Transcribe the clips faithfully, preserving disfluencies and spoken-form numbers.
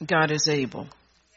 God is able.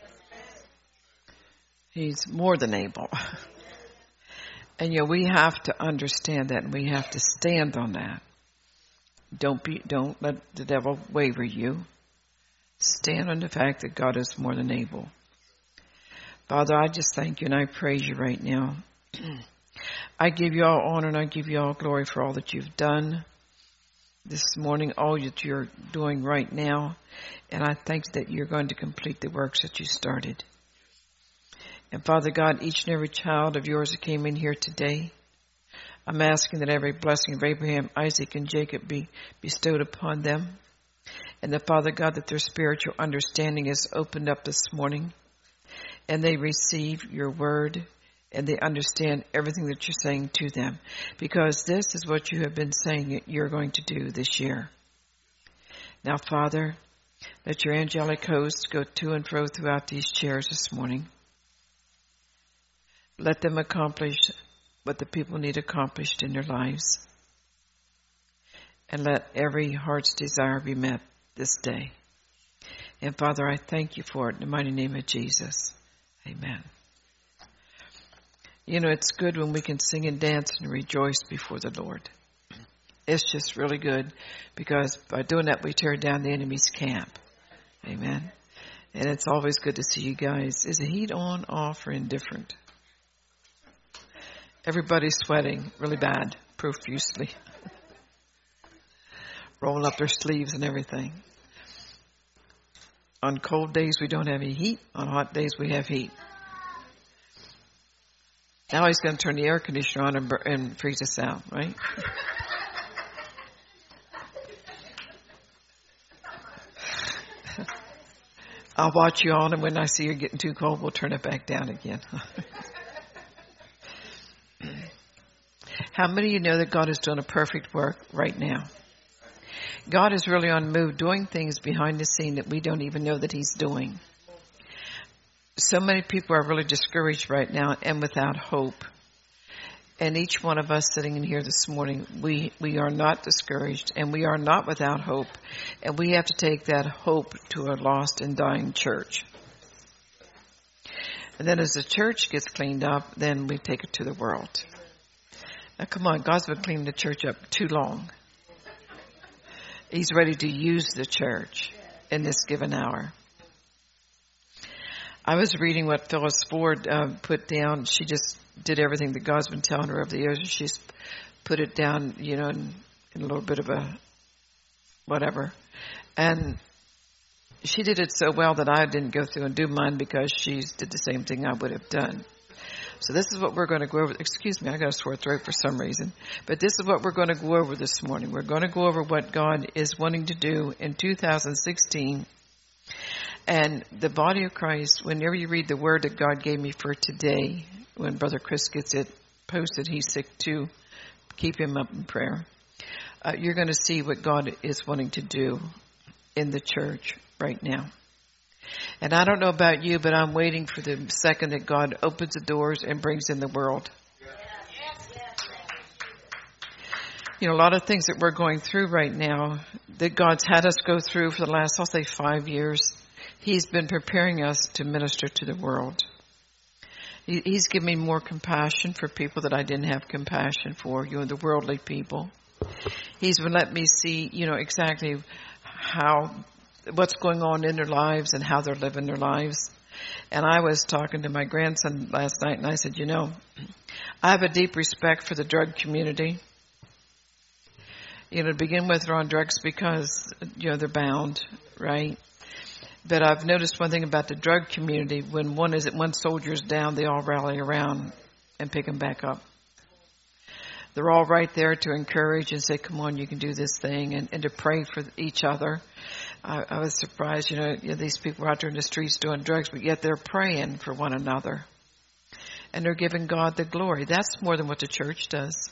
He's more than able. And you know, we have to understand that, and we have to stand on that. Don't be, don't let the devil waver you. Stand on the fact that God is more than able. Father, I just thank you and I praise you right now. I give you all honor and I give you all glory for all that you've done this morning, all that you're doing right now. And I thank that you're going to complete the works that you started. And Father God, each and every child of yours that came in here today, I'm asking that every blessing of Abraham, Isaac, and Jacob be bestowed upon them. And that, Father God, that their spiritual understanding is opened up this morning. And they receive your word. And they understand everything that you're saying to them. Because this is what you have been saying you're going to do this year. Now, Father, let your angelic hosts go to and fro throughout these chairs this morning. Let them accomplish what the people need accomplished in their lives. And let every heart's desire be met this day. And Father, I thank you for it in the mighty name of Jesus. Amen. You know, it's good when we can sing and dance and rejoice before the Lord. It's just really good because by doing that, we tear down the enemy's camp. Amen. And it's always good to see you guys. Is the heat on, off, or indifferent? Everybody's sweating really bad, profusely. Rolling up their sleeves and everything. On cold days, we don't have any heat. On hot days, we have heat. Now he's going to turn the air conditioner on and, and freeze us out, right? I'll watch you on, and when I see you're getting too cold, we'll turn it back down again. How many of you know that God is doing a perfect work right now? God is really on the move, doing things behind the scene that we don't even know that he's doing. So many people are really discouraged right now and without hope. And each one of us sitting in here this morning, we, we are not discouraged and we are not without hope. And we have to take that hope to a lost and dying church. And then as the church gets cleaned up, then we take it to the world. Now come on, God's been cleaning the church up too long. He's ready to use the church in this given hour. I was reading what Phyllis Ford uh, put down. She just did everything that God's been telling her over the years. She's put it down, you know, in, in a little bit of a whatever. And she did it so well that I didn't go through and do mine because she did the same thing I would have done. So this is what we're going to go over. Excuse me, I got a sore throat for some reason. But this is what we're going to go over this morning. We're going to go over what God is wanting to do in two thousand sixteen. And the body of Christ, whenever you read the word that God gave me for today, when Brother Chris gets it posted, he's sick too. Keep him up in prayer. Uh, you're going to see what God is wanting to do in the church right now. And I don't know about you, but I'm waiting for the second that God opens the doors and brings in the world. You know, a lot of things that we're going through right now that God's had us go through for the last, I'll say, five years. He's been preparing us to minister to the world. He's given me more compassion for people that I didn't have compassion for, you know, the worldly people. He's been letting me see, you know, exactly how, what's going on in their lives and how they're living their lives. And I was talking to my grandson last night and I said, you know, I have a deep respect for the drug community. You know, to begin with, they're on drugs because, you know, they're bound, right? But I've noticed one thing about the drug community. When one is one soldier's down, they all rally around and pick him back up. They're all right there to encourage and say, come on, you can do this thing, and, and to pray for each other. I, I was surprised, you know, you know, these people are out there in the streets doing drugs, but yet they're praying for one another. And they're giving God the glory. That's more than what the church does.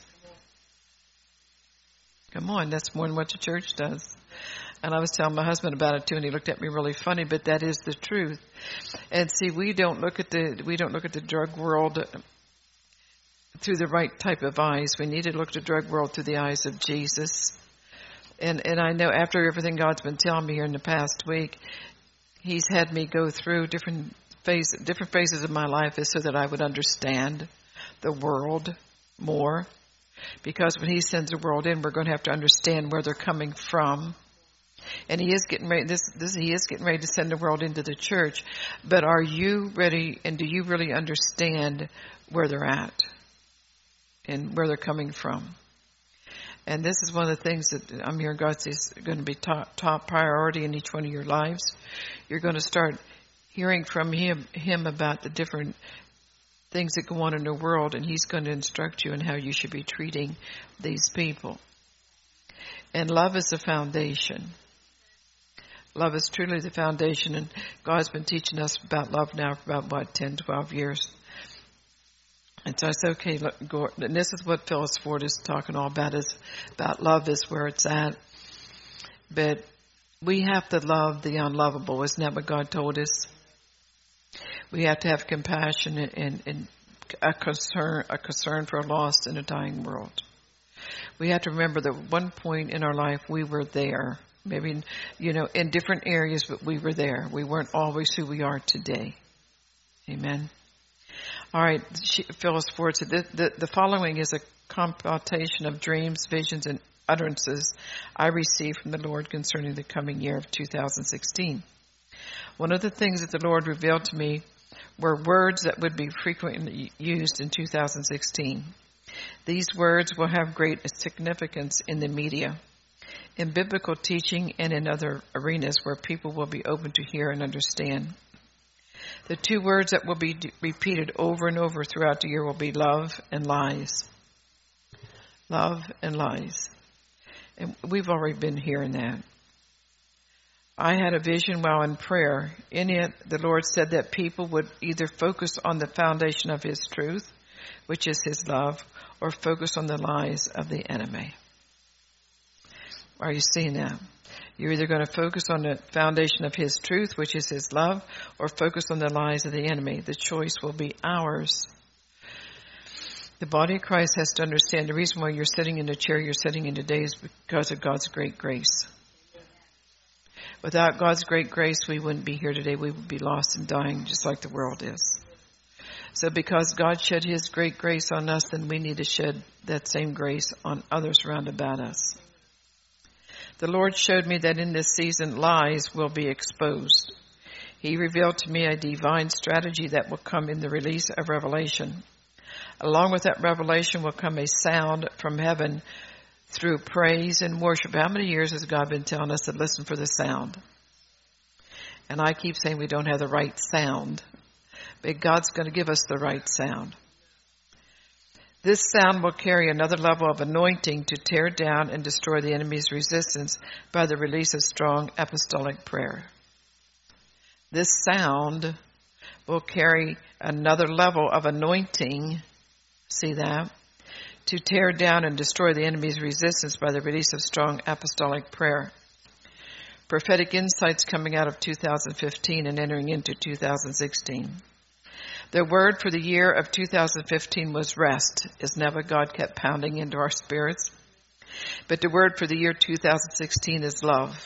Come on, that's more than what the church does. And I was telling my husband about it too, and he looked at me really funny, but that is the truth. And see, we don't look at the we don't look at the drug world through the right type of eyes. We need to look at the drug world through the eyes of Jesus. And and I know after everything God's been telling me here in the past week, He's had me go through different phases, different phases of my life is so that I would understand the world more. Because when he sends the world in, we're going to have to understand where they're coming from. And he is getting ready, this, this, he is getting ready to send the world into the church. But are you ready, and do you really understand where they're at and where they're coming from? And this is one of the things that I'm hearing God say is going to be top, top priority in each one of your lives. You're going to start hearing from him, him about the different things that go on in the world, and he's going to instruct you in how you should be treating these people. And love is the foundation. Love is truly the foundation, and God's been teaching us about love now for about, what, ten, twelve years. And so I said, okay, look, go, and this is what Phyllis Ford is talking all about, is about love is where it's at. But we have to love the unlovable. Isn't that what God told us? We have to have compassion and, and a concern, a concern for a lost and a dying world. We have to remember that at one point in our life we were there. Maybe, you know, in different areas, but we were there. We weren't always who we are today. Amen. All right, she, Phyllis Ford said, the, the, the following is a computation of dreams, visions, and utterances I received from the Lord concerning the coming year of two thousand sixteen. One of the things that the Lord revealed to me were words that would be frequently used in two thousand sixteen. These words will have great significance in the media, in biblical teaching, and in other arenas where people will be open to hear and understand. The two words that will be d- repeated over and over throughout the year will be love and lies. Love and lies. And we've already been hearing that. I had a vision while in prayer. In it, the Lord said that people would either focus on the foundation of his truth, which is his love, or focus on the lies of the enemy. Are you seeing that? You're either going to focus on the foundation of his truth, which is his love, or focus on the lies of the enemy. The choice will be ours. The body of Christ has to understand the reason why you're sitting in the chair you're sitting in today is because of God's great grace. Without God's great grace, we wouldn't be here today. We would be lost and dying just like the world is. So because God shed his great grace on us, then we need to shed that same grace on others round about us. The Lord showed me that in this season, lies will be exposed. He revealed to me a divine strategy that will come in the release of revelation. Along with that revelation will come a sound from heaven through praise and worship. How many years has God been telling us to listen for the sound? And I keep saying we don't have the right sound, but God's going to give us the right sound. This sound will carry another level of anointing to tear down and destroy the enemy's resistance by the release of strong apostolic prayer. This sound will carry another level of anointing, see that, to tear down and destroy the enemy's resistance by the release of strong apostolic prayer. Prophetic insights coming out of two thousand fifteen and entering into two thousand sixteen. The word for the year of two thousand fifteen was rest. Isn't that what God kept pounding into our spirits? But the word for the year two thousand sixteen is love.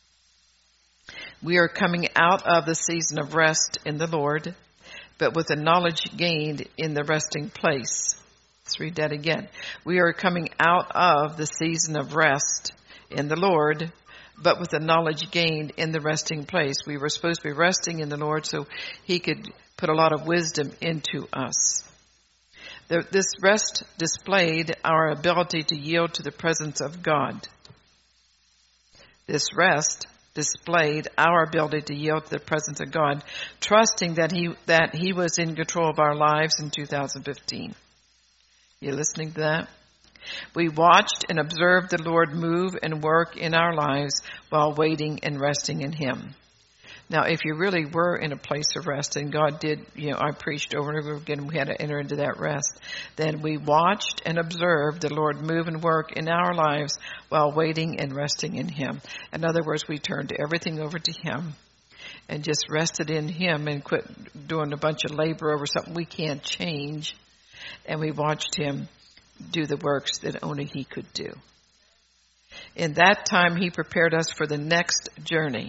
We are coming out of the season of rest in the Lord, but with the knowledge gained in the resting place. Let's read that again. We are coming out of the season of rest in the Lord, but with the knowledge gained in the resting place. We were supposed to be resting in the Lord so he could put a lot of wisdom into us. The, this rest displayed our ability to yield to the presence of God. This rest displayed our ability to yield to the presence of God, trusting that he that he was in control of our lives in two thousand fifteen. You listening to that? We watched and observed the Lord move and work in our lives while waiting and resting in him. Now, if you really were in a place of rest, and God did, you know, I preached over and over again, we had to enter into that rest, then we watched and observed the Lord move and work in our lives while waiting and resting in him. In other words, we turned everything over to him and just rested in him and quit doing a bunch of labor over something we can't change. And we watched him do the works that only he could do. In that time, he prepared us for the next journey.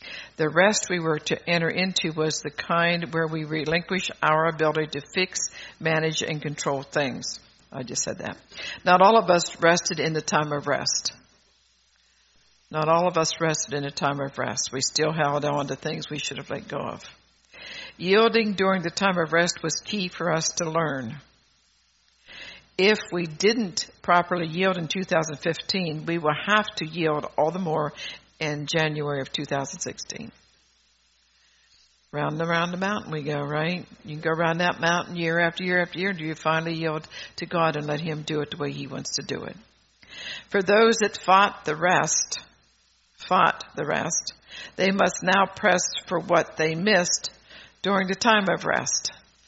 The rest we were to enter into was the kind where we relinquish our ability to fix, manage, and control things. I just said that. Not all of us rested in the time of rest. Not all of us rested in a time of rest. We still held on to things we should have let go of. Yielding during the time of rest was key for us to learn. If we didn't properly yield in two thousand fifteen, we will have to yield all the more in January of two thousand sixteen. Round and around the mountain we go, right? You can go around that mountain year after year after year until you finally yield to God and let Him do it the way He wants to do it. For those that fought the rest, fought the rest, they must now press for what they missed during the time of rest.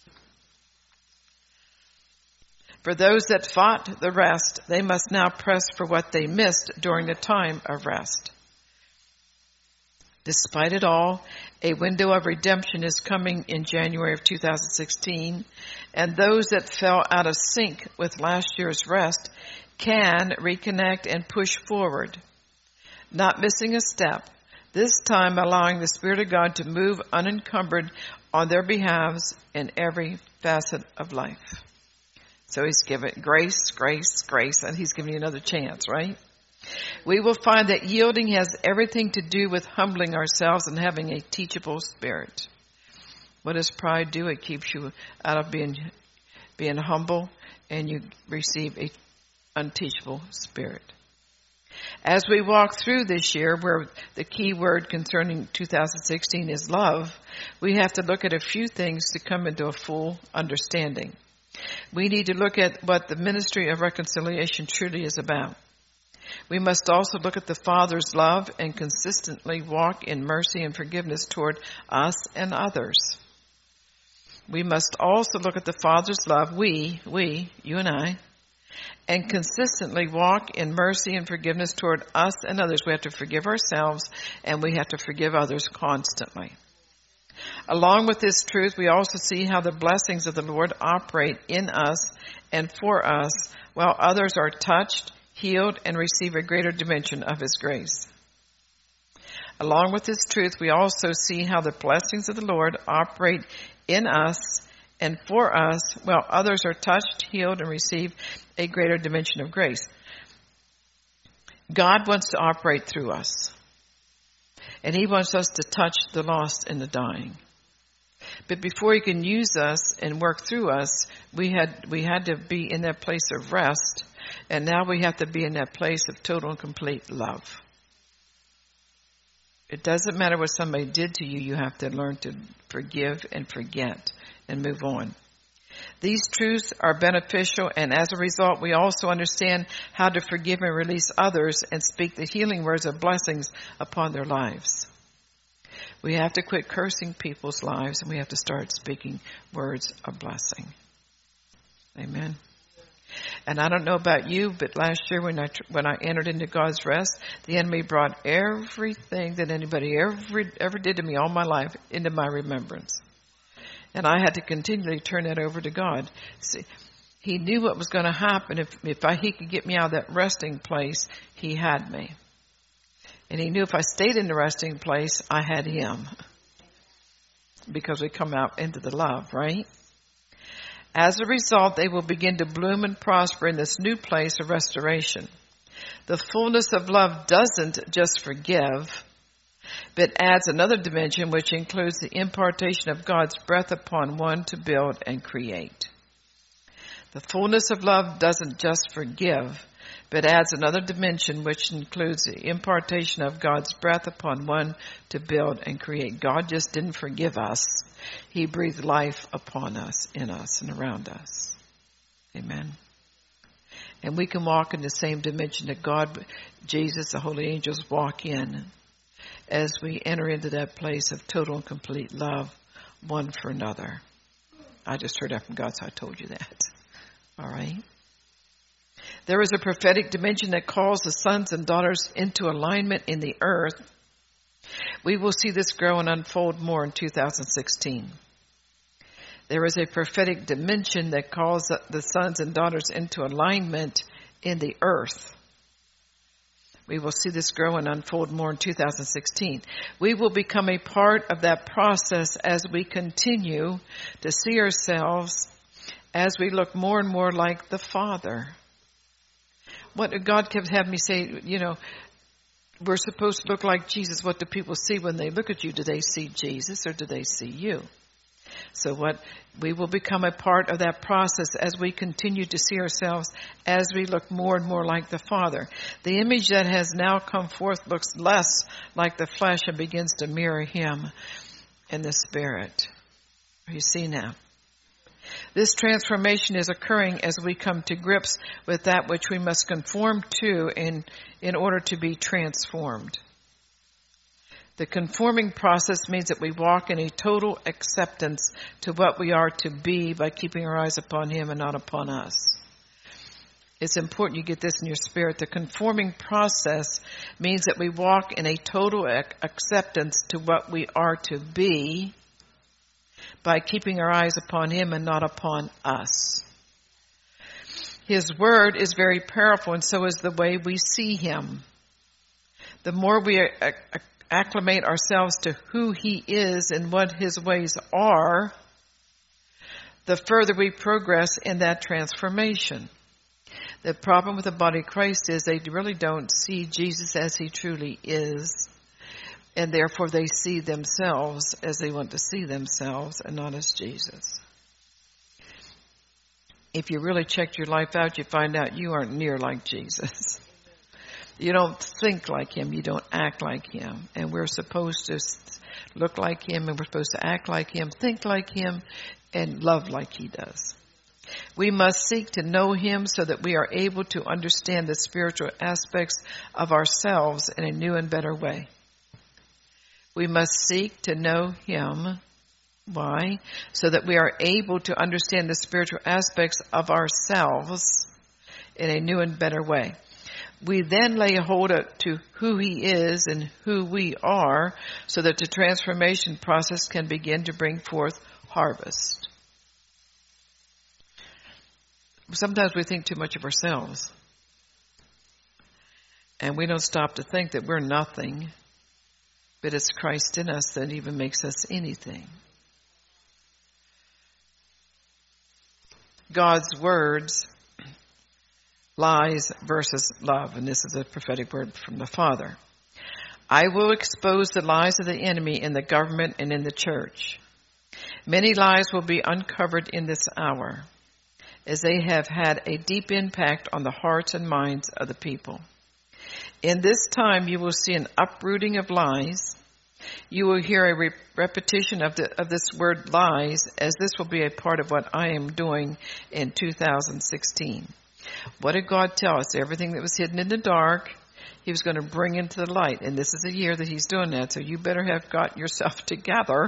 For those that fought the rest, they must now press for what they missed during the time of rest. Despite it all, a window of redemption is coming in January of two thousand sixteen, and those that fell out of sync with last year's rest can reconnect and push forward, not missing a step, this time allowing the Spirit of God to move unencumbered on their behalves in every facet of life. So He's given grace, grace, grace, and He's giving you another chance, right? We will find that yielding has everything to do with humbling ourselves and having a teachable spirit. What does pride do? It keeps you out of being being humble, and you receive a unteachable spirit. As we walk through this year, where the key word concerning two thousand sixteen is love, we have to look at a few things to come into a full understanding. We need to look at what the ministry of reconciliation truly is about. We must also look at the Father's love and consistently walk in mercy and forgiveness toward us and others. We must also look at the Father's love, we, we, you and I, and consistently walk in mercy and forgiveness toward us and others. We have to forgive ourselves, and we have to forgive others constantly. Along with this truth, we also see how the blessings of the Lord operate in us and for us, while others are touched, healed, and receive a greater dimension of His grace. Along with this truth, we also see how the blessings of the Lord operate in us and for us, while others are touched, healed, and receive a greater dimension of grace. God wants to operate through us, and He wants us to touch the lost and the dying. But before He can use us and work through us, we had we had to be in that place of rest. And now we have to be in that place of total and complete love. It doesn't matter what somebody did to you. You have to learn to forgive and forget and move on. These truths are beneficial, and as a result, we also understand how to forgive and release others and speak the healing words of blessings upon their lives. We have to quit cursing people's lives, and we have to start speaking words of blessing. Amen. And I don't know about you, but last year when I when I entered into God's rest, the enemy brought everything that anybody ever ever did to me all my life into my remembrance, and I had to continually turn that over to God. See, He knew what was going to happen if if I, He could get me out of that resting place. He had me, and He knew if I stayed in the resting place, I had Him, because we come out into the love, right? As a result, they will begin to bloom and prosper in this new place of restoration. The fullness of love doesn't just forgive, but adds another dimension, which includes the impartation of God's breath upon one to build and create. The fullness of love doesn't just forgive, but adds another dimension, which includes the impartation of God's breath upon one to build and create. God just didn't forgive us. He breathed life upon us, in us, and around us. Amen. And we can walk in the same dimension that God, Jesus, the holy angels walk in as we enter into that place of total and complete love one for another. I just heard that from God, so I told you that. All right. There is a prophetic dimension that calls the sons and daughters into alignment in the earth. We will see this grow and unfold more in two thousand sixteen. There is a prophetic dimension that calls the sons and daughters into alignment in the earth. We will see this grow and unfold more in two thousand sixteen. We will become a part of that process as we continue to see ourselves as we look more and more like the Father. What God kept having me say, you know, we're supposed to look like Jesus. What do people see when they look at you? Do they see Jesus or do they see you? So what we will become a part of that process as we continue to see ourselves as we look more and more like the Father. The image that has now come forth looks less like the flesh and begins to mirror Him in the Spirit. You see now. This transformation is occurring as we come to grips with that which we must conform to in, in order to be transformed. The conforming process means that we walk in a total acceptance to what we are to be by keeping our eyes upon Him and not upon us. It's important you get this in your spirit. The conforming process means that we walk in a total ac- acceptance to what we are to be by keeping our eyes upon Him and not upon us. His word is very powerful, and so is the way we see Him. The more we acclimate ourselves to who He is and what His ways are, the further we progress in that transformation. The problem with the body of Christ is they really don't see Jesus as He truly is, and therefore they see themselves as they want to see themselves and not as Jesus. If you really checked your life out, you find out you aren't near like Jesus. You don't think like Him. You don't act like Him. And we're supposed to look like Him, and we're supposed to act like Him, think like Him, and love like He does. We must seek to know Him so that we are able to understand the spiritual aspects of ourselves in a new and better way. We must seek to know Him. Why? So that we are able to understand the spiritual aspects of ourselves in a new and better way. We then lay hold of, to who He is and who we are so that the transformation process can begin to bring forth harvest. Sometimes we think too much of ourselves. And we don't stop to think that we're nothing. But it's Christ in us that even makes us anything. God's words, lies versus love. And this is a prophetic word from the Father. I will expose the lies of the enemy in the government and in the church. Many lies will be uncovered in this hour, as they have had a deep impact on the hearts and minds of the people. In this time, you will see an uprooting of lies. You will hear a re- repetition of, the, of this word lies, as this will be a part of what I am doing in two thousand sixteen. What did God tell us? Everything that was hidden in the dark, He was going to bring into the light. And this is a year that He's doing that, so you better have got yourself together.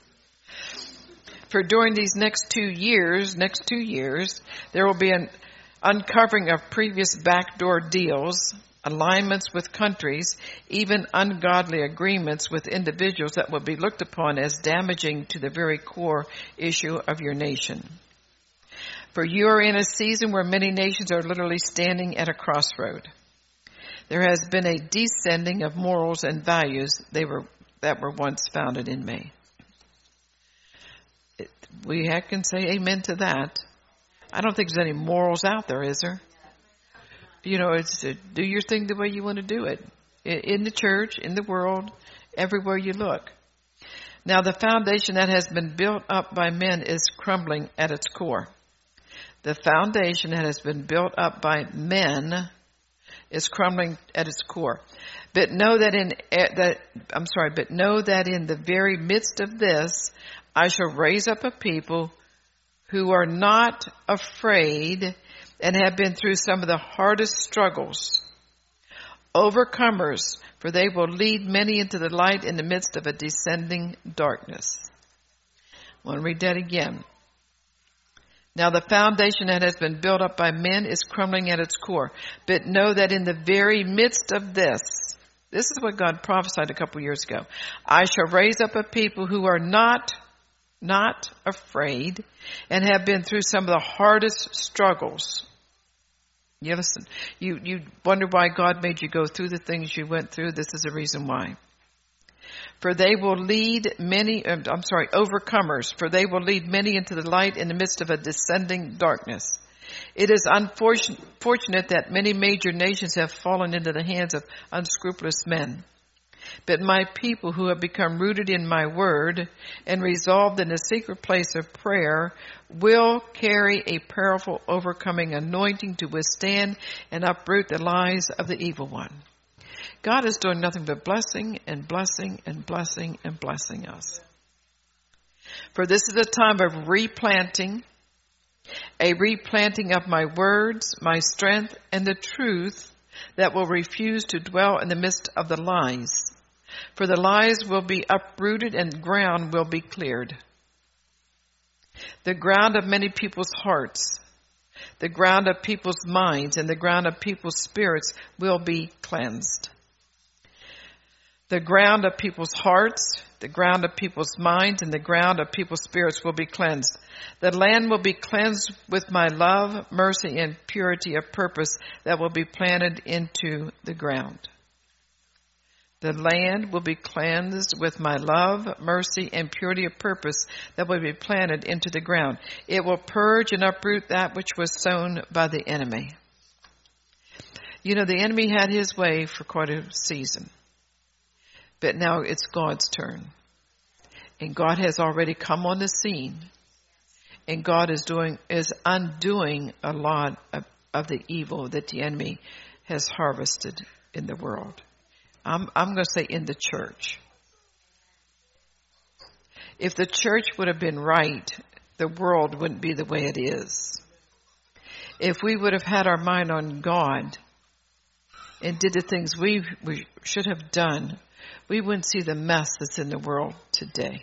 For during these next two years, next two years, there will be an uncovering of previous backdoor deals, alignments with countries, even ungodly agreements with individuals that will be looked upon as damaging to the very core issue of your nation. For you are in a season where many nations are literally standing at a crossroad. There has been a descending of morals and values they were, that were once founded in me. It, we can say amen to that. I don't think there's any morals out there, is there? You know, it's uh, do your thing the way you want to do it. In the church, in the world, everywhere you look. Now, the foundation that has been built up by men is crumbling at its core. The foundation that has been built up by men is crumbling at its core. But know that in that I'm sorry, but know that in the very midst of this, I shall raise up a people who are not afraid and have been through some of the hardest struggles. Overcomers, for they will lead many into the light in the midst of a descending darkness. I want to read that again. Now the foundation that has been built up by men is crumbling at its core. But know that in the very midst of this, this is what God prophesied a couple years ago. I shall raise up a people who are not, not afraid and have been through some of the hardest struggles. You listen, you, you wonder why God made you go through the things you went through. This is the reason why. For they will lead many, I'm sorry, overcomers, for they will lead many into the light in the midst of a descending darkness. It is unfortunate that many major nations have fallen into the hands of unscrupulous men. But my people who have become rooted in my word and resolved in the secret place of prayer will carry a powerful overcoming anointing to withstand and uproot the lies of the evil one. God is doing nothing but blessing and blessing and blessing and blessing us. For this is a time of replanting, a replanting of my words, my strength, and the truth that will refuse to dwell in the midst of the lies. For the lies will be uprooted and ground will be cleared. The ground of many people's hearts, the ground of people's minds, and the ground of people's spirits will be cleansed. The ground of people's hearts, the ground of people's minds, and the ground of people's spirits will be cleansed. The land will be cleansed with my love, mercy, and purity of purpose that will be planted into the ground. The land will be cleansed with my love, mercy, and purity of purpose that will be planted into the ground. It will purge and uproot that which was sown by the enemy. You know, the enemy had his way for quite a season. But now it's God's turn. And God has already come on the scene. And God is doing, is undoing a lot of, of the evil that the enemy has harvested in the world. I'm, I'm going to say in the church. If the church would have been right, the world wouldn't be the way it is. If we would have had our mind on God and did the things we, we should have done, we wouldn't see the mess that's in the world today.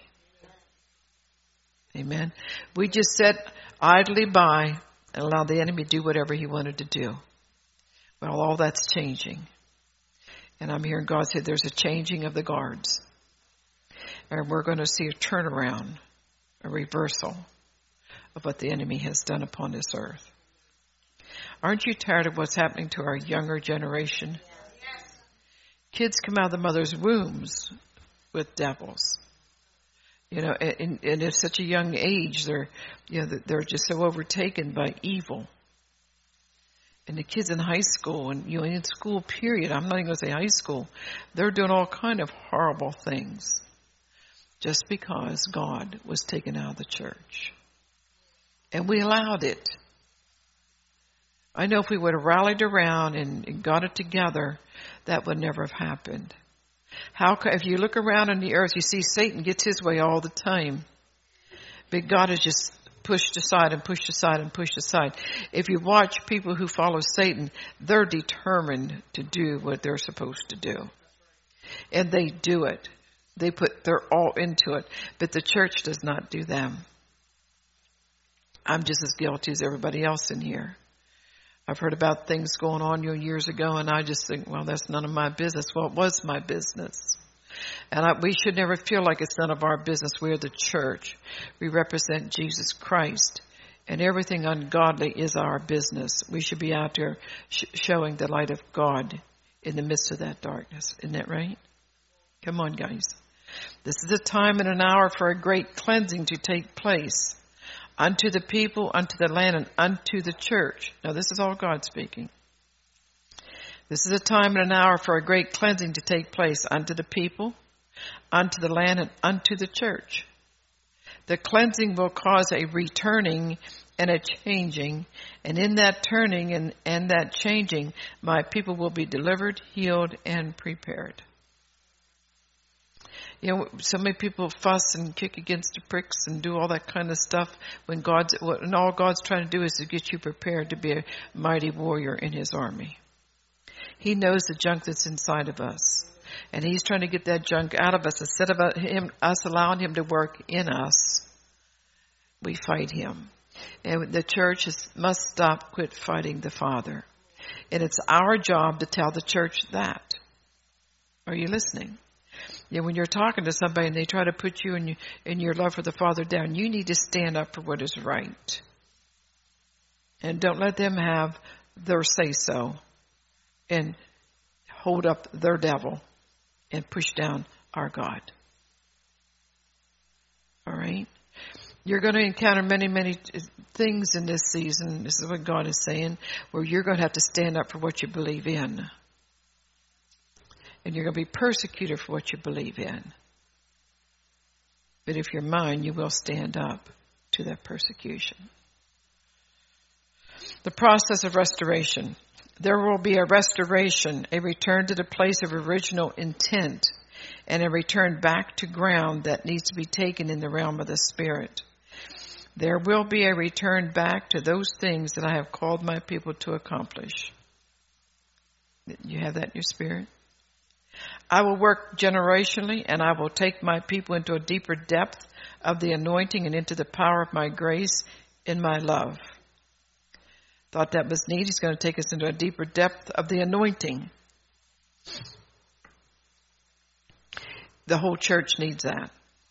Amen. We just sat idly by and allowed the enemy to do whatever he wanted to do. Well, all that's changing. And I'm hearing God say there's a changing of the guards. And we're going to see a turnaround, a reversal of what the enemy has done upon this earth. Aren't you tired of what's happening to our younger generation? Kids come out of the mother's wombs with devils. You know, and, and at such a young age, they're, you know, they're just so overtaken by evil. And the kids in high school and, you know, in school period, I'm not even going to say high school, they're doing all kind of horrible things just because God was taken out of the church. And we allowed it. I know if we would have rallied around and, and got it together, that would never have happened. How, if you look around on the earth, you see Satan gets his way all the time. But God has just pushed aside and pushed aside and pushed aside. If you watch people who follow Satan, they're determined to do what they're supposed to do. And they do it. They put their all into it. But the church does not do them. I'm just as guilty as everybody else in here. I've heard about things going on you know, years ago, and I just think, well, that's none of my business. Well, it was my business. And I, we should never feel like it's none of our business. We're the church. We represent Jesus Christ. And everything ungodly is our business. We should be out there sh- showing the light of God in the midst of that darkness. Isn't that right? Come on, guys. This is a time and an hour for a great cleansing to take place. Unto the people, unto the land, and unto the church. Now, this is all God speaking. This is a time and an hour for a great cleansing to take place unto the people, unto the land, and unto the church. The cleansing will cause a returning and a changing, and in that turning and, and that changing, my people will be delivered, healed, and prepared. You know, so many people fuss and kick against the pricks and do all that kind of stuff when God's, and all God's trying to do is to get you prepared to be a mighty warrior in his army. He knows the junk that's inside of us. And he's trying to get that junk out of us. Instead of him, us allowing him to work in us, we fight him. And the church is, must stop, quit fighting the Father. And it's our job to tell the church that. Are you listening? You know, when you're talking to somebody and they try to put you and you, in your love for the Father down, you need to stand up for what is right. And don't let them have their say-so and hold up their devil and push down our God. All right? You're going to encounter many, many things in this season. This is what God is saying, where you're going to have to stand up for what you believe in. And you're going to be persecuted for what you believe in. But if you're mine, you will stand up to that persecution. The process of restoration. There will be a restoration, a return to the place of original intent, and a return back to ground that needs to be taken in the realm of the Spirit. There will be a return back to those things that I have called my people to accomplish. You have that in your spirit? I will work generationally, and I will take my people into a deeper depth of the anointing and into the power of my grace in my love. Thought that was neat. He's going to take us into a deeper depth of the anointing. The whole church needs that.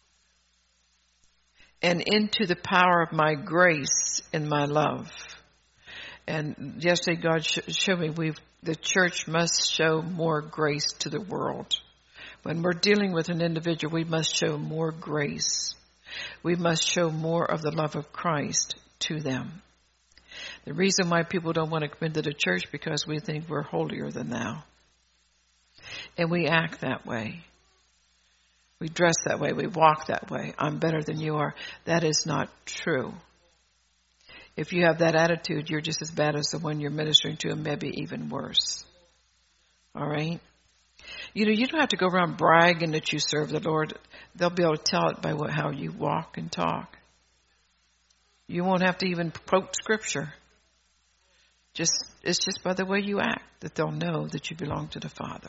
And into the power of my grace in my love. And yesterday God sh- showed me we've the church must show more grace to the world. When we're dealing with an individual, we must show more grace. We must show more of the love of Christ to them. The reason why people don't want to come into the church because we think we're holier than thou. And we act that way. We dress that way. We walk that way. I'm better than you are. That is not true. If you have that attitude, you're just as bad as the one you're ministering to, and maybe even worse. All right? You know, you don't have to go around bragging that you serve the Lord. They'll be able to tell it by what, how you walk and talk. You won't have to even quote Scripture. Just it's just by the way you act that they'll know that you belong to the Father.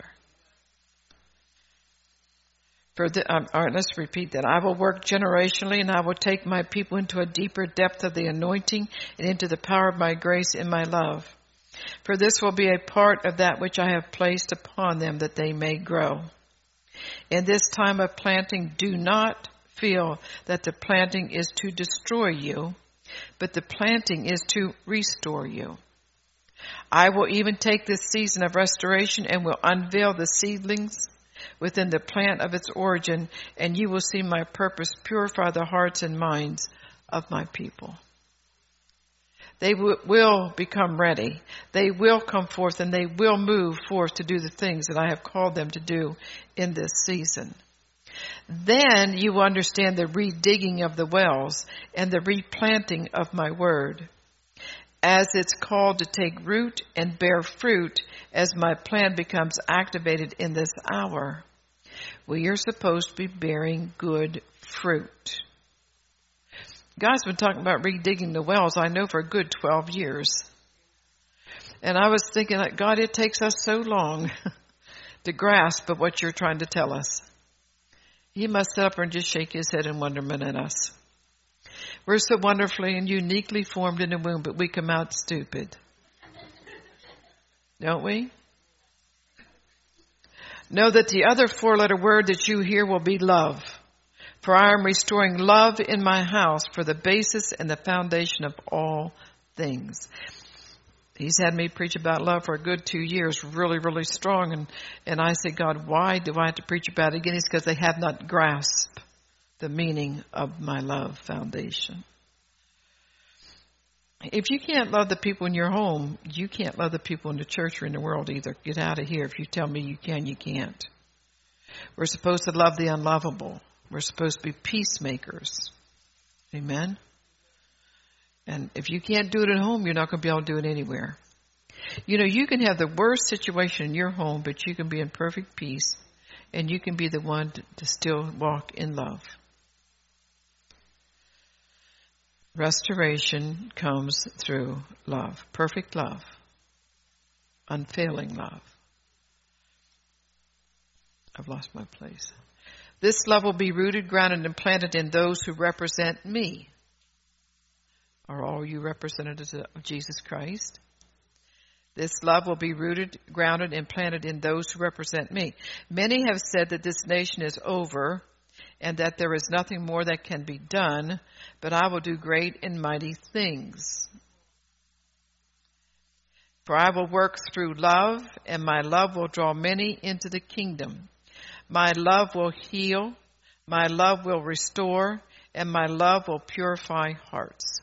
For the, um, all right, let's repeat that. I will work generationally, and I will take my people into a deeper depth of the anointing and into the power of my grace in my love. For this will be a part of that which I have placed upon them, that they may grow. In this time of planting, do not feel that the planting is to destroy you, but the planting is to restore you. I will even take this season of restoration and will unveil the seedlings within the plant of its origin, and you will see my purpose purify the hearts and minds of my people. They w- will become ready. They will come forth, and they will move forth to do the things that I have called them to do in this season. Then you will understand the redigging of the wells and the replanting of my word, as it's called to take root and bear fruit as my plan becomes activated in this hour. We are supposed to be bearing good fruit. God's been talking about redigging the wells, I know, for a good twelve years. And I was thinking, like, God, it takes us so long to grasp of what you're trying to tell us. He must sit up and just shake his head in wonderment at us. We're so wonderfully and uniquely formed in the womb, but we come out stupid. Don't we? Know that the other four-letter word that you hear will be love. For I am restoring love in my house for the basis and the foundation of all things. He's had me preach about love for a good two years, really, really strong. And, and I say, God, why do I have to preach about it again? It's because they have not grasped the meaning of my love foundation. If you can't love the people in your home, you can't love the people in the church or in the world either. Get out of here. If you tell me you can, you can't. We're supposed to love the unlovable. We're supposed to be peacemakers. Amen? And if you can't do it at home, you're not going to be able to do it anywhere. You know, you can have the worst situation in your home, but you can be in perfect peace, and you can be the one to, to still walk in love. Restoration comes through love, perfect love, unfailing love. I've lost my place. This love will be rooted, grounded, and planted in those who represent me. Are all you representatives of Jesus Christ? This love will be rooted, grounded, and planted in those who represent me. Many have said that this nation is over and that there is nothing more that can be done, but I will do great and mighty things. For I will work through love, and my love will draw many into the kingdom. My love will heal, my love will restore, and my love will purify hearts.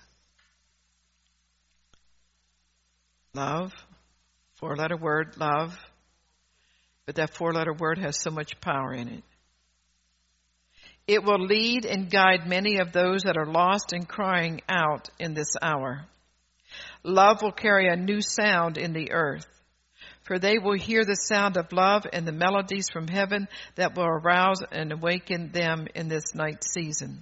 Love, four-letter word, love. But that four-letter word has so much power in it. It will lead and guide many of those that are lost and crying out in this hour. Love will carry a new sound in the earth, for they will hear the sound of love and the melodies from heaven that will arouse and awaken them in this night season.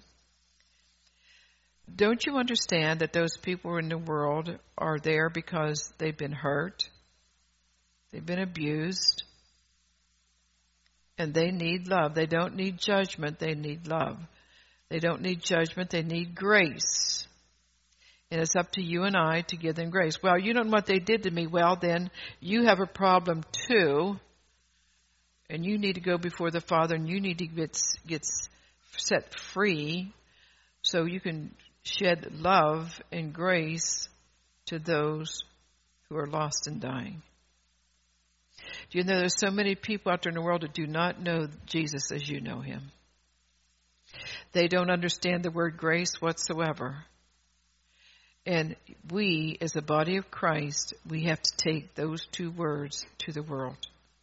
Don't you understand that those people in the world are there because they've been hurt, they've been abused, and they need love. They don't need judgment, they need love. They don't need judgment, they need grace. And it's up to you and I to give them grace. Well, you don't know what they did to me. Well, then you have a problem too. And you need to go before the Father, and you need to get, get set free so you can shed love and grace to those who are lost and dying. Do you know there's so many people out there in the world that do not know Jesus as you know him? They don't understand the word grace whatsoever. And we, as the body of Christ, we have to take those two words to the world.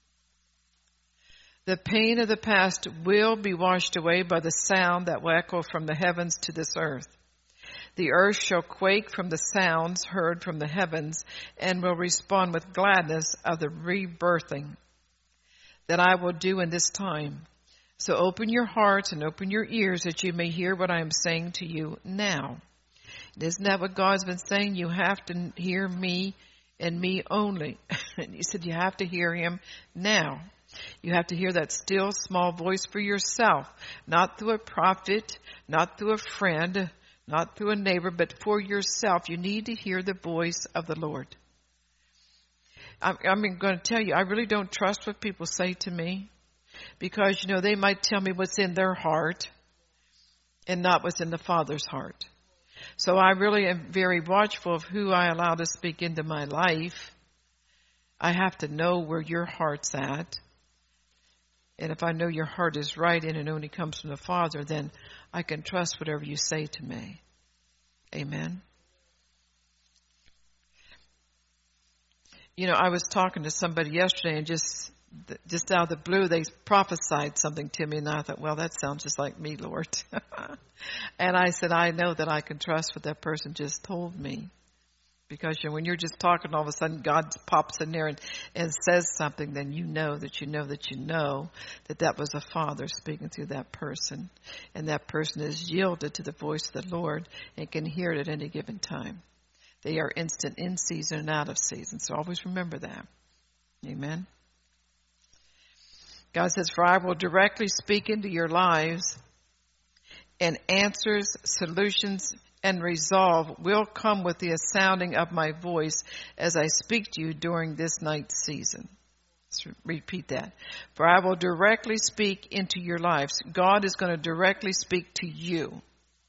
The pain of the past will be washed away by the sound that will echo from the heavens to this earth. The earth shall quake from the sounds heard from the heavens and will respond with gladness of the rebirthing that I will do in this time. So open your hearts and open your ears that you may hear what I am saying to you now. Isn't that what God's been saying? You have to hear me and me only. And he said you have to hear him now. You have to hear that still small voice for yourself, not through a prophet, not through a friend, not through a neighbor, but for yourself. You need to hear the voice of the Lord. I'm, I'm going to tell you, I really don't trust what people say to me because, you know, they might tell me what's in their heart and not what's in the Father's heart. So I really am very watchful of who I allow to speak into my life. I have to know where your heart's at. And if I know your heart is right and it only comes from the Father, then I can trust whatever you say to me. Amen. You know, I was talking to somebody yesterday and just just out of the blue, they prophesied something to me, and I thought, well, that sounds just like me, Lord. And I said, I know that I can trust what that person just told me. Because you know, when you're just talking, all of a sudden God pops in there and, and says something, then you know that you know that you know that that was a Father speaking through that person. And that person is yielded to the voice of the Lord and can hear it at any given time. They are instant in season and out of season. So always remember that. Amen. God says, for I will directly speak into your lives, and answers, solutions, and resolve will come with the sounding of my voice as I speak to you during this night season. Let's repeat that. For I will directly speak into your lives. God is going to directly speak to you.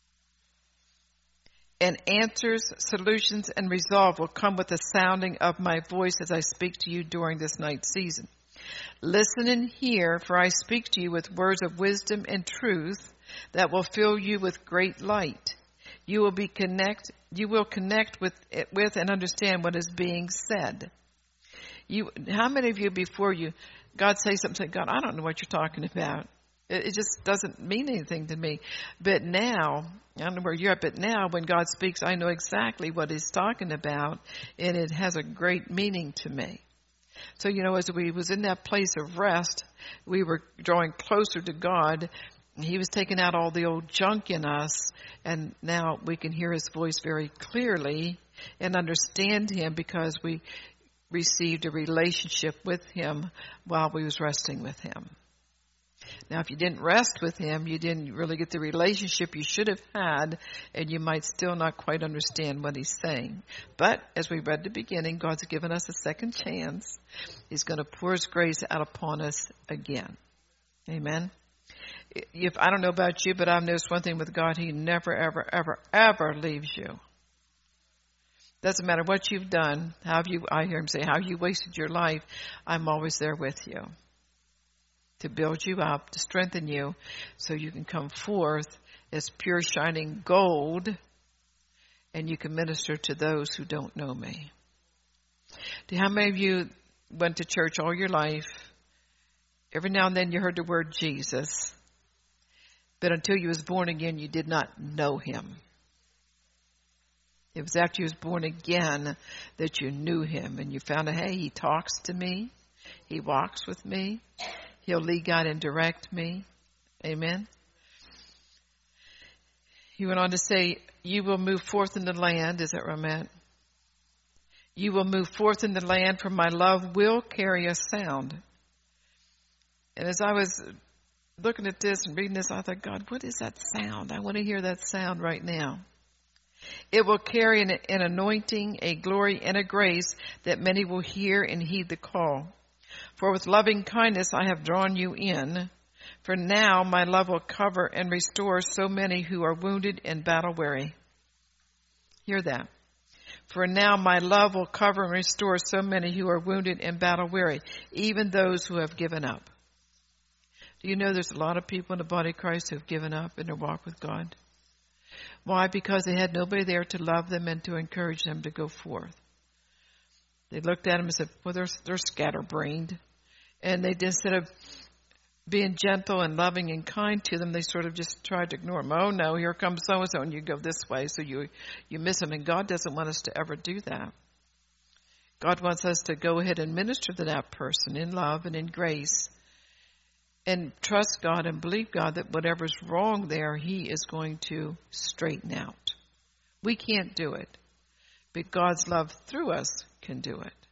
And answers, solutions, and resolve will come with the sounding of my voice as I speak to you during this night season. Listen and hear, for I speak to you with words of wisdom and truth that will fill you with great light. You will be connect. You will connect with with and understand what is being said. You, how many of you before you, God say something? God, I don't know what you're talking about. It, it just doesn't mean anything to me. But now, I don't know where you're at. But now, when God speaks, I know exactly what He's talking about, and it has a great meaning to me. So, you know, as we was in that place of rest, we were drawing closer to God. He was taking out all the old junk in us, and now we can hear His voice very clearly and understand Him because we received a relationship with Him while we was resting with Him. Now, if you didn't rest with Him, you didn't really get the relationship you should have had, and you might still not quite understand what He's saying. But as we read at the beginning, God's given us a second chance. He's going to pour His grace out upon us again. Amen. If I don't know about you, but I've noticed one thing with God: He never, ever, ever, ever leaves you. Doesn't matter what you've done, how have you, I hear him say, how you wasted your life, I'm always there with you to build you up, to strengthen you, so you can come forth as pure shining gold, and you can minister to those who don't know me. Do how many of you went to church all your life? Every now and then you heard the word Jesus, but until you was born again, you did not know him. It was after you was born again that you knew him, and you found out, hey, he talks to me, he walks with me, he'll lead, guide, and direct me. Amen. He went on to say, you will move forth in the land. Is that where I'm at? You will move forth in the land, for my love will carry a sound. And as I was looking at this and reading this, I thought, God, what is that sound? I want to hear that sound right now. It will carry an, an anointing, a glory, and a grace that many will hear and heed the call. For with loving kindness I have drawn you in. For now my love will cover and restore so many who are wounded and battle weary. Hear that. For now my love will cover and restore so many who are wounded and battle weary, even those who have given up. Do you know there's a lot of people in the body of Christ who have given up in their walk with God? Why? Because they had nobody there to love them and to encourage them to go forth. They looked at them and said, well, they're, they're scatterbrained. And they, instead of being gentle and loving and kind to them, they sort of just tried to ignore them. Oh, no, here comes so-and-so, and you go this way, so you, you miss them. And God doesn't want us to ever do that. God wants us to go ahead and minister to that person in love and in grace, and trust God and believe God that whatever's wrong there, he is going to straighten out. We can't do it, but God's love through us can do it.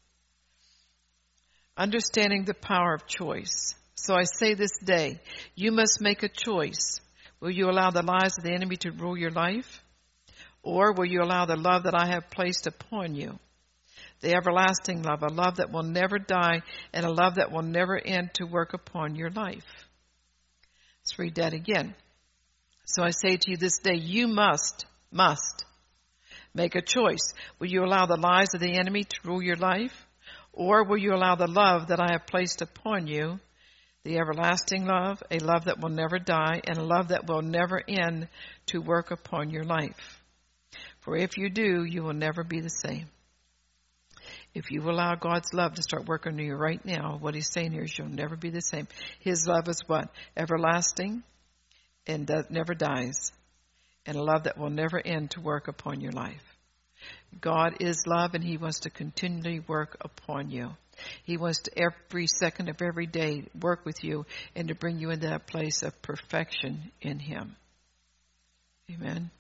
Understanding the power of choice. So I say this day, you must make a choice. Will you allow the lies of the enemy to rule your life? Or will you allow the love that I have placed upon you? The everlasting love, a love that will never die, and a love that will never end to work upon your life. Let's read that again. So I say to you this day, you must, must make a choice. Will you allow the lies of the enemy to rule your life? Or will you allow the love that I have placed upon you, the everlasting love, a love that will never die, and a love that will never end to work upon your life? For if you do, you will never be the same. If you allow God's love to start working on you right now, what he's saying here is you'll never be the same. His love is what? Everlasting and that never dies, and a love that will never end to work upon your life. God is love, and he wants to continually work upon you. He wants to every second of every day work with you and to bring you into that place of perfection in him. Amen.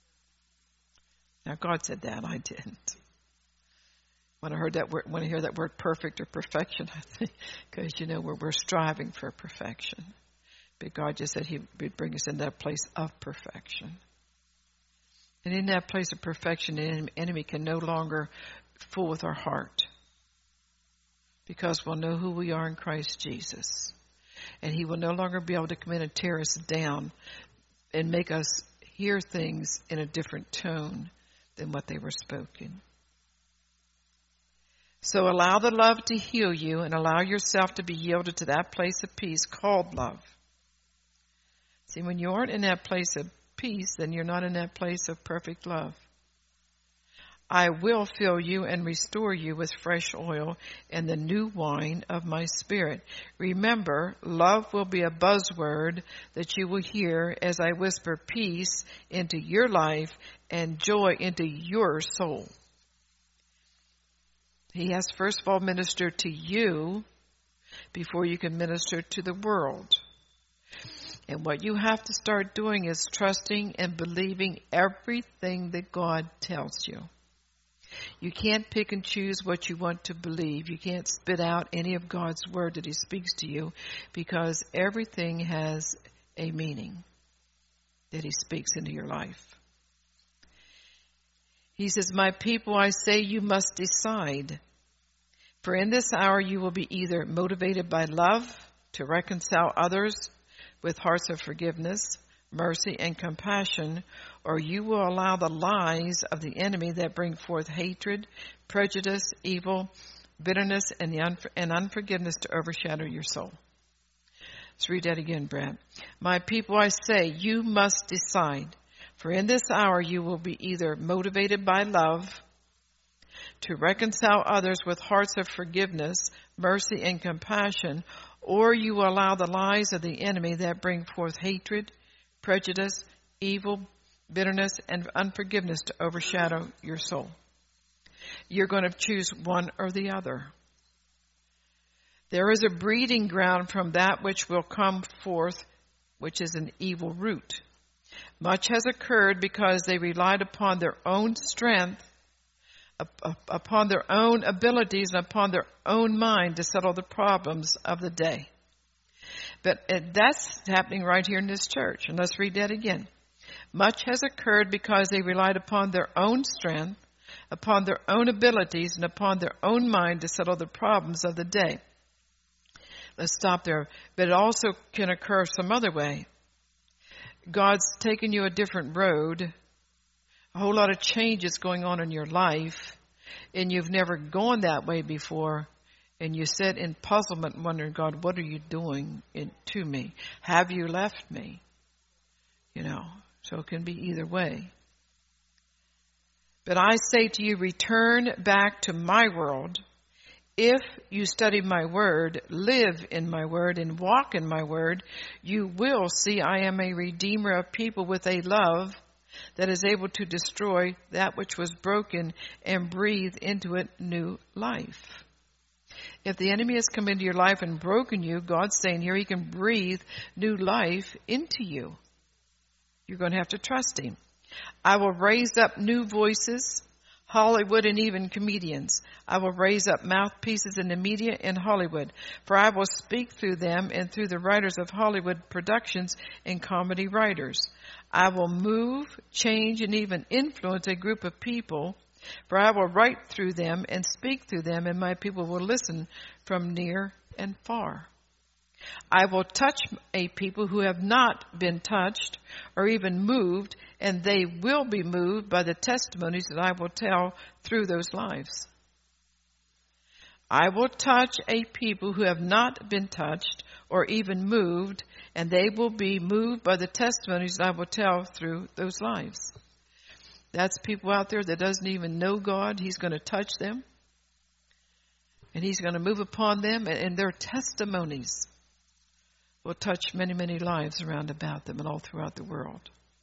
Now God said that, I didn't. When I heard that word, when I hear that word perfect or perfection, I think, because you know we're, we're striving for perfection. But God just said he would bring us into that place of perfection. And in that place of perfection, the enemy can no longer fool with our heart, because we'll know who we are in Christ Jesus. And he will no longer be able to come in and tear us down and make us hear things in a different tone than what they were spoken. So allow the love to heal you, and allow yourself to be yielded to that place of peace called love. See, when you aren't in that place of peace, then you're not in that place of perfect love. I will fill you and restore you with fresh oil and the new wine of my spirit. Remember, love will be a buzzword that you will hear as I whisper peace into your life and joy into your soul. He has first of all ministered to you before you can minister to the world. And what you have to start doing is trusting and believing everything that God tells you. You can't pick and choose what you want to believe. You can't spit out any of God's word that he speaks to you, because everything has a meaning that he speaks into your life. He says, my people, I say you must decide. For in this hour you will be either motivated by love to reconcile others with hearts of forgiveness, mercy, and compassion, or you will allow the lies of the enemy that bring forth hatred, prejudice, evil, bitterness, and, the unfor- and unforgiveness to overshadow your soul. Let's read that again, Brad. My people, I say, you must decide, for in this hour you will be either motivated by love to reconcile others with hearts of forgiveness, mercy, and compassion, or you will allow the lies of the enemy that bring forth hatred, prejudice, evil, bitterness, and unforgiveness to overshadow your soul. You're going to choose one or the other. There is a breeding ground from that which will come forth, which is an evil root. Much has occurred because they relied upon their own strength, upon their own abilities, and upon their own mind to settle the problems of the day. But that's happening right here in this church. And let's read that again. Much has occurred because they relied upon their own strength, upon their own abilities, and upon their own mind to settle the problems of the day. Let's stop there. But it also can occur some other way. God's taken you a different road, a whole lot of changes going on in your life, and you've never gone that way before, and you sit in puzzlement wondering, God, what are you doing in, to me? Have you left me? You know, so it can be either way. But I say to you, return back to my world. If you study my word, live in my word, and walk in my word, you will see I am a redeemer of people with a love that is able to destroy that which was broken and breathe into it new life. If the enemy has come into your life and broken you, God's saying here he can breathe new life into you. You're going to have to trust him. I will raise up new voices, Hollywood, and even comedians. I will raise up mouthpieces in the media in Hollywood, for I will speak through them and through the writers of Hollywood productions and comedy writers. I will move, change, and even influence a group of people, for I will write through them and speak through them, and my people will listen from near and far. I will touch a people who have not been touched or even moved, and they will be moved by the testimonies that I will tell through those lives. I will touch a people who have not been touched or even moved, and they will be moved by the testimonies that I will tell through those lives. That's people out there that doesn't even know God. He's going to touch them, and he's going to move upon them, and their testimonies will touch many, many lives around about them and all throughout the world.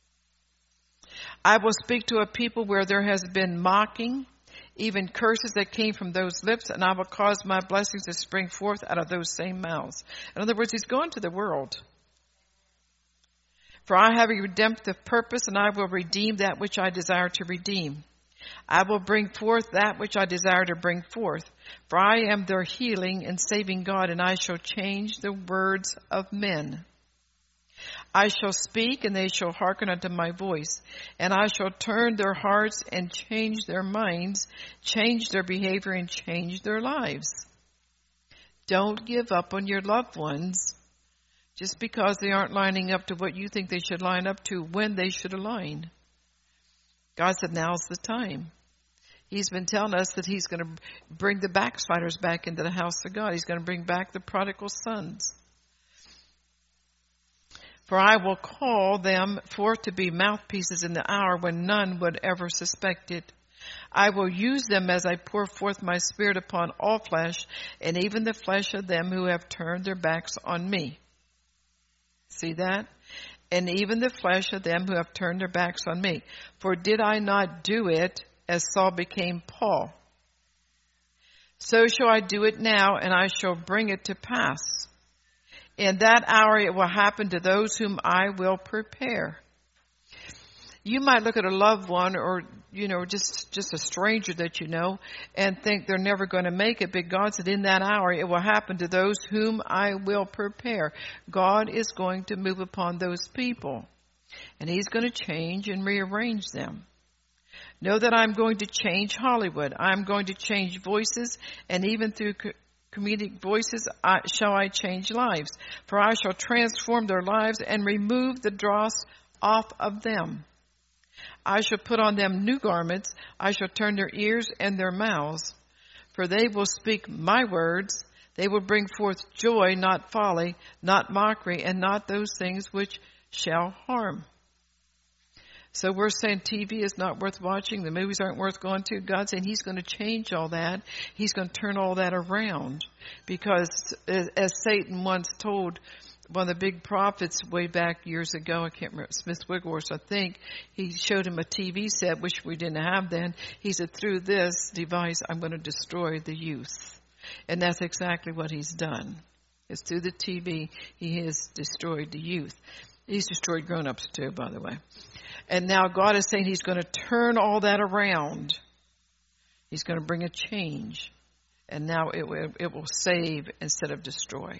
I will speak to a people where there has been mocking, even curses that came from those lips, and I will cause my blessings to spring forth out of those same mouths. In other words, he's going to the world. For I have a redemptive purpose, and I will redeem that which I desire to redeem. I will bring forth that which I desire to bring forth. For I am their healing and saving God, and I shall change the words of men. I shall speak, and they shall hearken unto my voice. And I shall turn their hearts and change their minds, change their behavior, and change their lives. Don't give up on your loved ones just because they aren't lining up to what you think they should line up to when they should align. God said, now's the time. He's been telling us that he's going to bring the backsliders back into the house of God. He's going to bring back the prodigal sons. For I will call them forth to be mouthpieces in the hour when none would ever suspect it. I will use them as I pour forth my spirit upon all flesh, and even the flesh of them who have turned their backs on me. See that? And even the flesh of them who have turned their backs on me. For did I not do it as Saul became Paul? So shall I do it now, and I shall bring it to pass. In that hour it will happen to those whom I will prepare. You might look at a loved one or, you know, just, just a stranger that you know and think they're never going to make it. But God said in that hour it will happen to those whom I will prepare. God is going to move upon those people, and he's going to change and rearrange them. Know that I'm going to change Hollywood. I'm going to change voices, and even through co- comedic voices I, shall I change lives. For I shall transform their lives and remove the dross off of them. I shall put on them new garments. I shall turn their ears and their mouths. For they will speak my words. They will bring forth joy, not folly, not mockery, and not those things which shall harm. So we're saying T V is not worth watching. The movies aren't worth going to. God's saying he's going to change all that. He's going to turn all that around. Because as, as Satan once told one of the big prophets way back years ago, I can't remember, Smith Wigglesworth, I think, he showed him a T V set, which we didn't have then. He said, through this device, I'm going to destroy the youth. And that's exactly what he's done. It's through the T V, he has destroyed the youth. He's destroyed grown-ups too, by the way. And now God is saying he's going to turn all that around. He's going to bring a change. And now it will, it will save instead of destroy.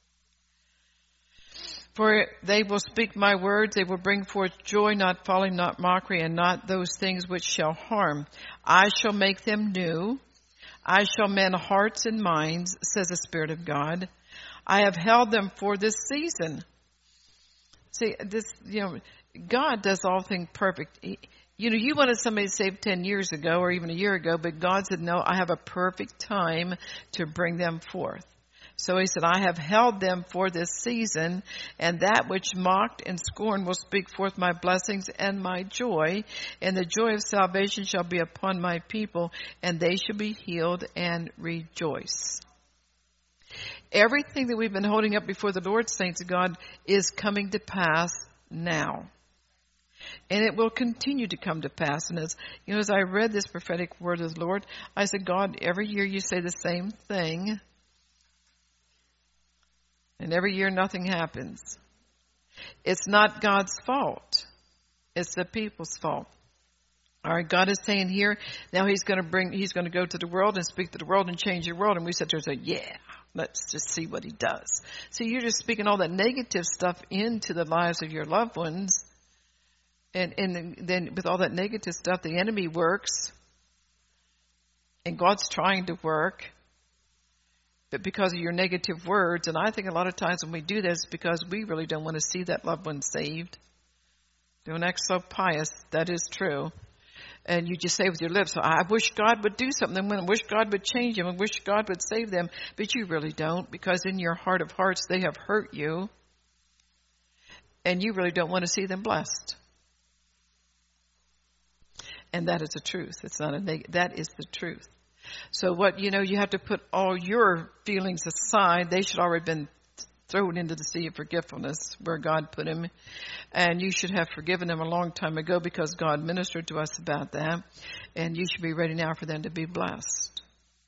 For they will speak my words. They will bring forth joy, not folly, not mockery, and not those things which shall harm. I shall make them new. I shall mend hearts and minds, says the Spirit of God. I have held them for this season. See, this, you know, God does all things perfect. He, you know, you wanted somebody saved ten years ago or even a year ago, but God said, no, I have a perfect time to bring them forth. So he said, I have held them for this season, and that which mocked and scorned will speak forth my blessings and my joy, and the joy of salvation shall be upon my people, and they shall be healed and rejoice. Everything that we've been holding up before the Lord, saints of God, is coming to pass now. And it will continue to come to pass. And as, you know, as I read this prophetic word of the Lord, I said, God, every year you say the same thing. And every year nothing happens. It's not God's fault. It's the people's fault. All right, God is saying here, now he's going to bring, he's going to go to the world and speak to the world and change the world. And we said to ourselves, yeah, let's just see what he does. So you're just speaking all that negative stuff into the lives of your loved ones. And, and then with all that negative stuff, the enemy works. And God's trying to work. But because of your negative words, and I think a lot of times when we do this, because we really don't want to see that loved one saved. Don't act so pious. That is true. And you just say with your lips, I wish God would do something. I wish God would change them. I wish God would save them. But you really don't, because in your heart of hearts, they have hurt you. And you really don't want to see them blessed. And that is the truth. It's not a neg- that is the truth. So what, you know, you have to put all your feelings aside. They should already been thrown into the sea of forgetfulness where God put him. And you should have forgiven them a long time ago because God ministered to us about that. And you should be ready now for them to be blessed.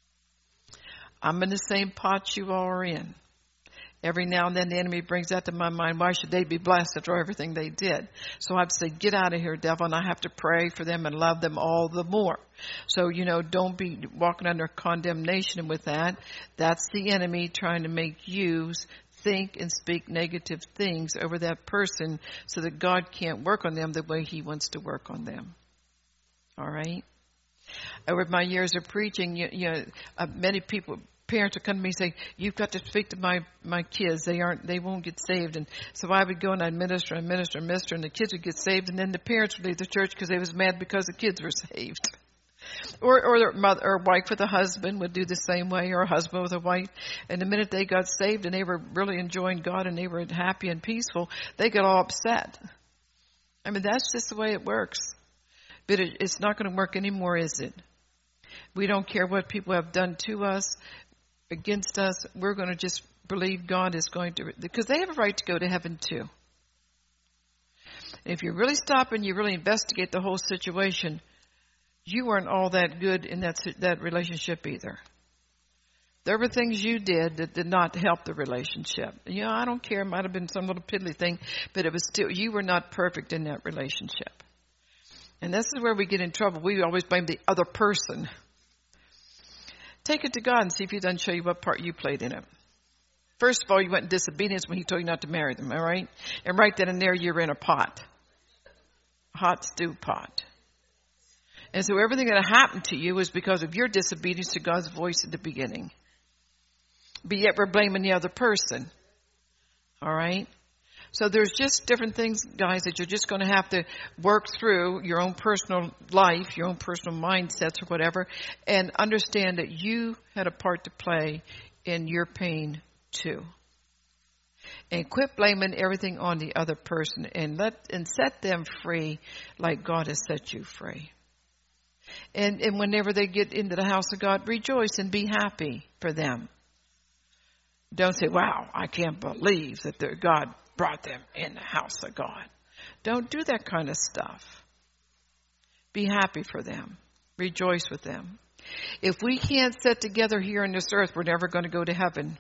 I'm in the same pot you all are in. Every now and then the enemy brings that to my mind. Why should they be blessed after everything they did? So I'd say, get out of here, devil. And I have to pray for them and love them all the more. So, you know, don't be walking under condemnation with that. That's the enemy trying to make you think and speak negative things over that person so that God can't work on them the way he wants to work on them. All right? Over my years of preaching, you, you know, uh, many people... Parents would come to me and say, you've got to speak to my, my kids. They aren't, they won't get saved. And so I would go and I'd minister and minister and minister and the kids would get saved. And then the parents would leave the church because they was mad because the kids were saved. Or, or their mother or wife with a husband would do the same way, or a husband with a wife. And the minute they got saved and they were really enjoying God and they were happy and peaceful, they got all upset. I mean, that's just the way it works. But it, it's not going to work anymore, is it? We don't care what people have done to us. Against us, we're going to just believe God is going to, because they have a right to go to heaven too. And if you really stop and you really investigate the whole situation, you weren't all that good in that that relationship either. There were things you did that did not help the relationship. You know, I don't care. It might have been some little piddly thing, but it was still, you were not perfect in that relationship. And this is where we get in trouble. We always blame the other person. Take it to God and see if he doesn't show you what part you played in it. First of all, you went in disobedience when he told you not to marry them, all right? And right then and there, you're in a pot. A hot stew pot. And so everything that happened to you was because of your disobedience to God's voice at the beginning. But yet we're blaming the other person. All right? So there's just different things, guys, that you're just going to have to work through your own personal life, your own personal mindsets or whatever, and understand that you had a part to play in your pain too. And quit blaming everything on the other person, and let and set them free like God has set you free. And and whenever they get into the house of God, rejoice and be happy for them. Don't say, wow, I can't believe that God brought them in the house of God. Don't do that kind of stuff. Be happy for them. Rejoice with them. If we can't sit together here on this earth, we're never going to go to heaven.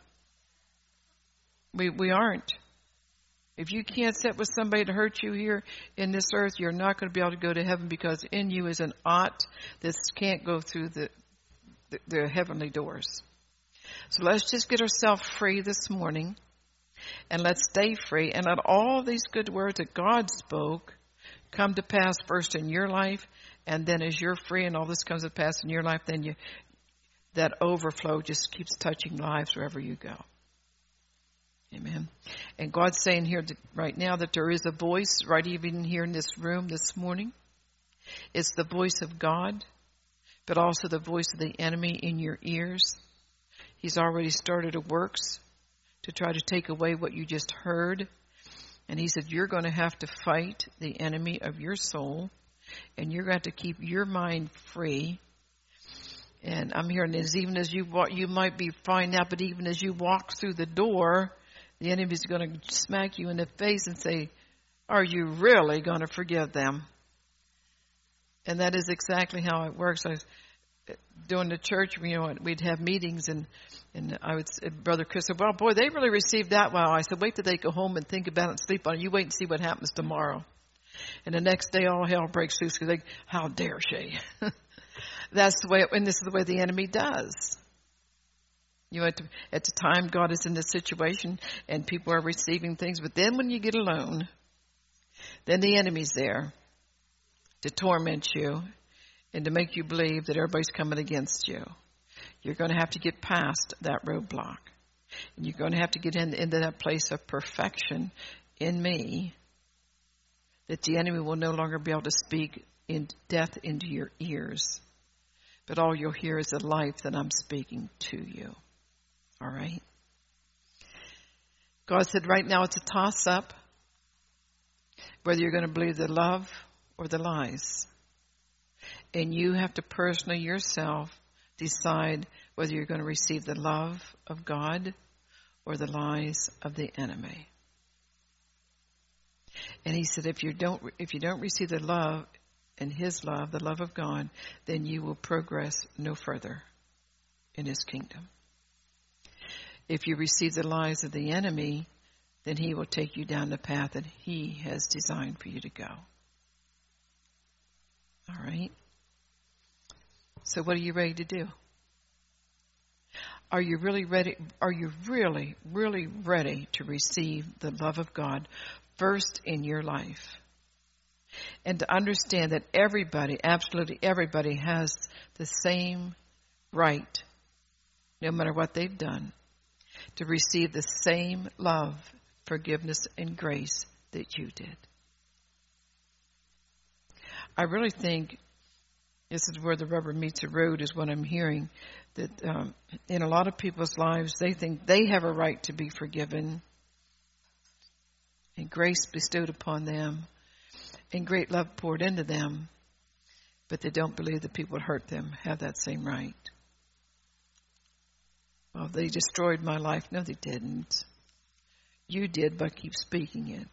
We we aren't. If you can't sit with somebody to hurt you here in this earth, you're not going to be able to go to heaven, because in you is an ought that can't go through the, the, the heavenly doors. So let's just get ourselves free this morning, and let's stay free, and let all these good words that God spoke come to pass first in your life, and then as you're free and all this comes to pass in your life, then you that overflow just keeps touching lives wherever you go. Amen. And God's saying here right now that there is a voice right even here in this room this morning. It's the voice of God, but also the voice of the enemy in your ears. He's already started a works to try to take away what you just heard. And he said, you're going to have to fight the enemy of your soul, and you're going to have to keep your mind free. And I'm hearing this, even as you walk, you might be fine now, but even as you walk through the door, the enemy's going to smack you in the face and say, are you really going to forgive them? And that is exactly how it works. I was doing the church, you know, we'd have meetings, and, and I would, Brother Chris said, well, boy, they really received that well. I said, wait till they go home and think about it and sleep on it. You wait and see what happens tomorrow. And the next day, all hell breaks loose because they, how dare she? That's the way, and this is the way the enemy does. You know, at the, at the time, God is in this situation, and people are receiving things. But then when you get alone, then the enemy's there to torment you and to make you believe that everybody's coming against you. You're going to have to get past that roadblock. And you're going to have to get in, into that place of perfection in me, that the enemy will no longer be able to speak in death into your ears. But all you'll hear is the life that I'm speaking to you. All right? God said right now it's a toss-up whether you're going to believe the love or the lies. And you have to personally yourself decide whether you're going to receive the love of God or the lies of the enemy. And he said if you don't if you don't receive the love and his love, the love of God, then you will progress no further in his kingdom. If you receive the lies of the enemy, then he will take you down the path that he has designed for you to go. All right? So what are you ready to do? Are you really ready? Are you really, really ready to receive the love of God first in your life? And to understand that everybody, absolutely everybody, has the same right, no matter what they've done, to receive the same love, forgiveness, and grace that you did. I really think this is where the rubber meets the road, is what I'm hearing, that um, in a lot of people's lives, they think they have a right to be forgiven and grace bestowed upon them and great love poured into them, but they don't believe the people who hurt them have that same right. Well, they destroyed my life. No, they didn't. You did by keep speaking it.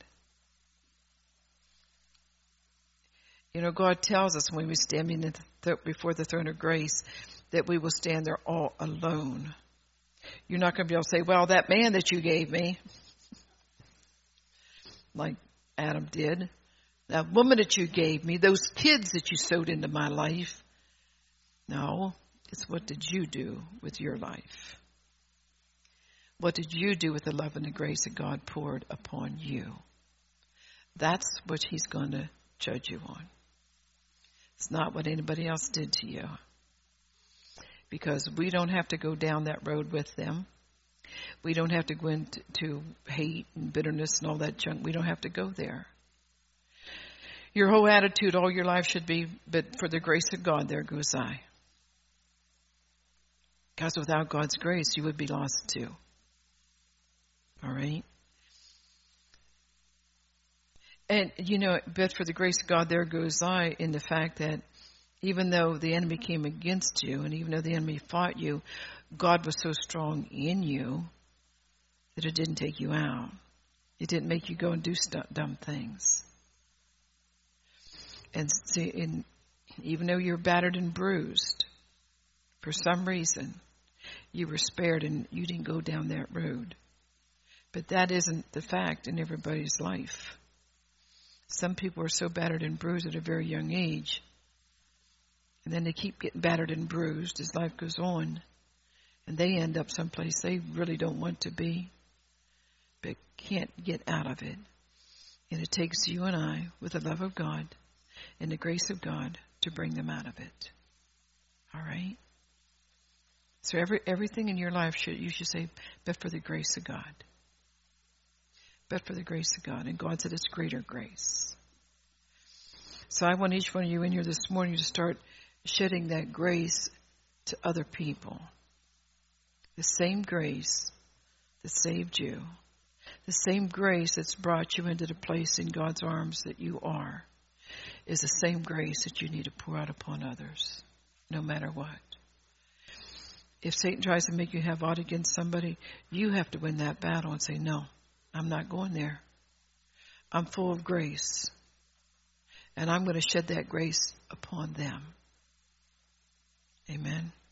You know, God tells us when we stand in the th- before the throne of grace that we will stand there all alone. You're not going to be able to say, well, that man that you gave me, like Adam did, that woman that you gave me, those kids that you sowed into my life. No, it's what did you do with your life? What did you do with the love and the grace that God poured upon you? That's what he's going to judge you on. It's not what anybody else did to you. Because we don't have to go down that road with them. We don't have to go into to hate and bitterness and all that junk. We don't have to go there. Your whole attitude all your life should be, but for the grace of God, there goes I. Because without God's grace, you would be lost too. All right? And, you know, but for the grace of God, there goes I, in the fact that even though the enemy came against you, and even though the enemy fought you, God was so strong in you that it didn't take you out. It didn't make you go and do st- dumb things. And see, in, even though you're battered and bruised, for some reason, you were spared and you didn't go down that road. But that isn't the fact in everybody's life. Some people are so battered and bruised at a very young age, and then they keep getting battered and bruised as life goes on, and they end up someplace they really don't want to be, but can't get out of it. And it takes you and I, with the love of God and the grace of God, to bring them out of it. All right? So every everything in your life, should you should say, but for the grace of God. But for the grace of God. And God said it's greater grace. So I want each one of you in here this morning to start shedding that grace to other people. The same grace that saved you. The same grace that's brought you into the place in God's arms that you are is the same grace that you need to pour out upon others, no matter what. If Satan tries to make you have ought against somebody, you have to win that battle and say, no, I'm not going there. I'm full of grace. And I'm going to shed that grace upon them. Amen.